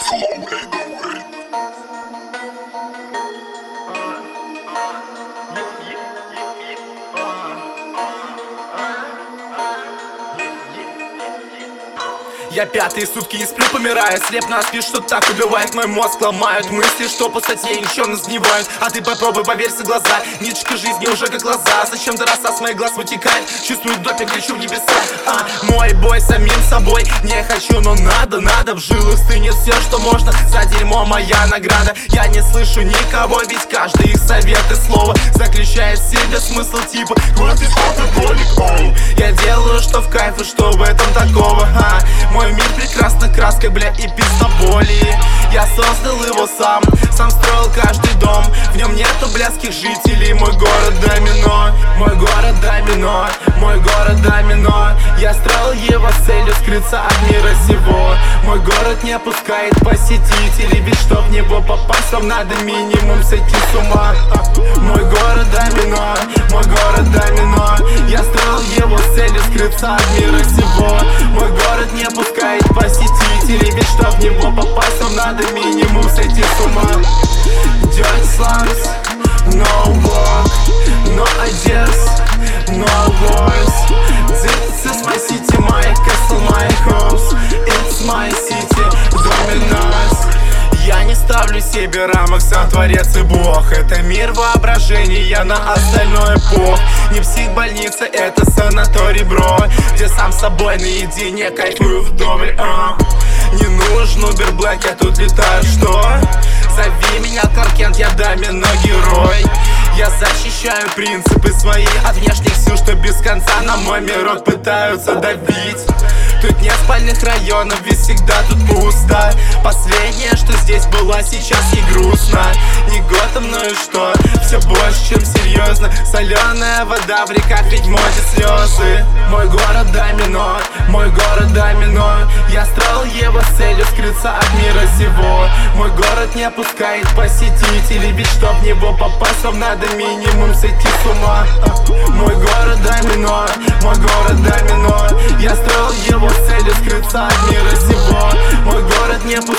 Я пятые сутки не сплю, помираю, слеп на спид, что так убивает мой мозг, ломают мысли, что по статье ничего не сгнивают. А ты попробуй, поверься в глаза, ниточка жизни уже как глаза. Зачем-то роса с моих глаз вытекает, чувствую допинг, лечу в небеса. Мой бой самим собой, не хочу, но надо, в жилах стынет все, что можно. За дерьмо моя награда, я не слышу никого, ведь каждый их совет и слово заключает в себе смысл типа хватит алкоголик. Я делаю, что в кайф и что в этом такого. Мой мир прекрасна краской, бля, и пиздоболи. Я создал его сам строил каждый дом. В нем нету блядских жителей, мой город домино. Мой город домино, мой город домино. Я строил его с целью скрыться от мира сего. Мой город не пускает посетителей, ведь чтоб в него попасть, вам надо минимум сойти с ума. Мой город домино, мой город домино. Я строил его с целью скрыться от мира сего. Мой город не пускает посетителей, ведь чтоб в него попасть, вам надо минимум сойти с ума. Dirty slums, no walk, no ideas, no voice. This is my city, my castle, my house. It's my city, dominance. Я не ставлю себе рамок, сам творец и бог. Это мир воображения, на остальное пох. Не психбольница, это санаторий, бро, где сам с собой наедине кайфую вдоволь. Не нужен Uber Black, я тут летаю, что? Зови меня Clark Kent, я домино герой. Я защищаю принципы свои от внешних сил, что без конца на мой мирок пытаются давить. Тут нет спальных районов, ведь всегда тут пусто. Последнее, что здесь было, сейчас не грустно. Не Готэм, но и что? Все больше, чем серьезно. Соленая вода в реках, ведь мочит слезы. Мой город домино, мой город домино. Я строил его с целью скрыться от мира сего. Мой город не пускает посетителей, ведь чтоб в него попасть, вам надо минимум сойти с ума. Мой город домино, мой город домино. Я строил его с целью скрыться от мира сего. Мой город не пускает